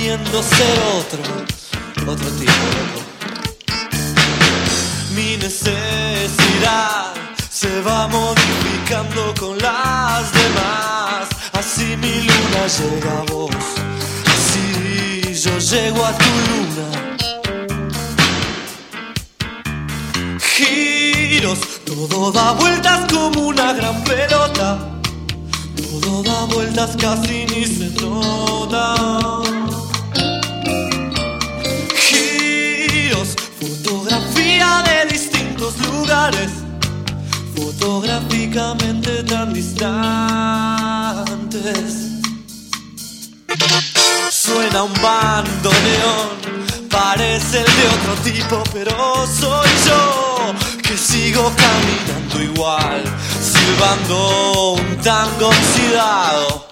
queriendo ser otro tipo, loco. Mi necesidad se va modificando con las demás. Así mi luna llega a vos, así yo llego a tu luna. Giros, todo da vueltas como una gran pelota. Todo da vueltas, casi ni se nota. Giros, fotografía de distintos lugares, fotográficamente tan distantes. Suena un bandoneón, parece el de otro tipo, pero soy yo que sigo caminando igual, silbando un tango oxidado.